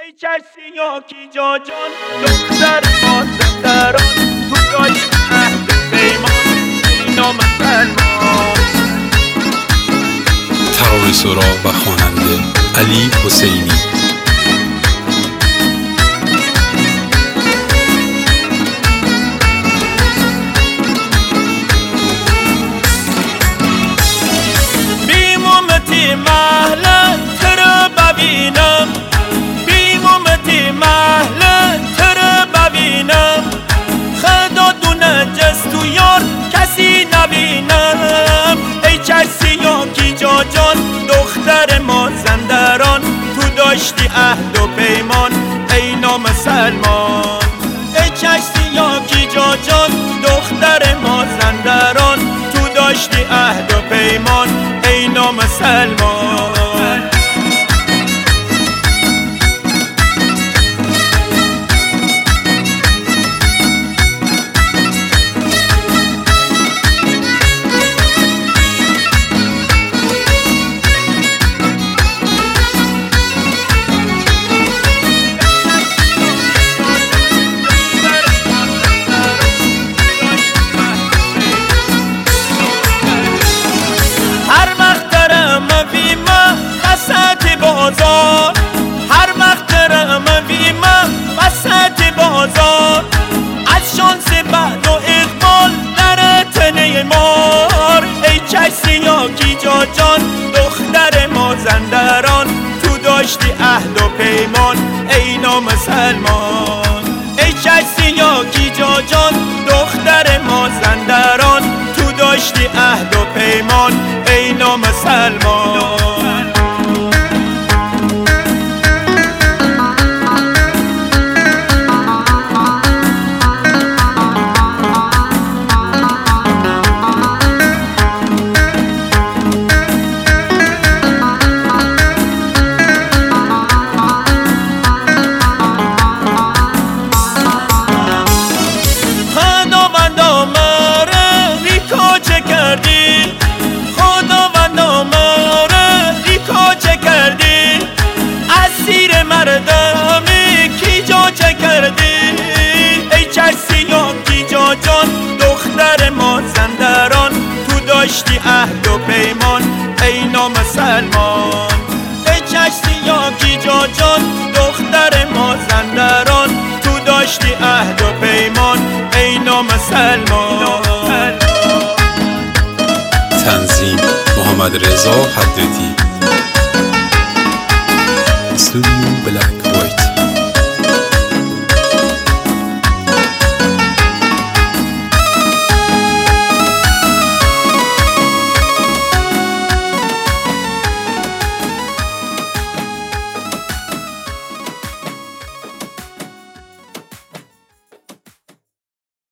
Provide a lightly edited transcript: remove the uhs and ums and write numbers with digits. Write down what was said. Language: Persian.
ای کسی یا کی جا جان دختر مازندران تو داشت عهد پیمان ای نامسلمان. ترانه سرا و خواننده علی حسینی. بیمومتی محله تر ببینم، بیمومتی محله تر ببینم، خدا دونه جست تو یار کسی نبینم. ای کسی یا کی جا جان دختر مازندران تو داشتی عهد و پیمان ای نامسلمان. ای کسی یا کی جا جان دختر مازندران تو داشتی عهد و پیمان ای نامسلمان. هر مخترم بیمه وسط بازار، از شانس بعد و اقبال در تنه مار. ای کسی یا کی جا جان دختر مازندران تو داشتی عهد و پیمان ای نامسلمان. ای کسی یا کی جا جان دختر مازندران تو داشتی عهد و پیمان ای نامسلمان. جان دختر مازندران تو داشتی عهد و پیمان ای نامسلمان. ای کسی یا کی جا جان دختر مازندران تو داشتی عهد و پیمان ای نامسلمان. تنظیم محمد رضا حدتی. استودیو بلک.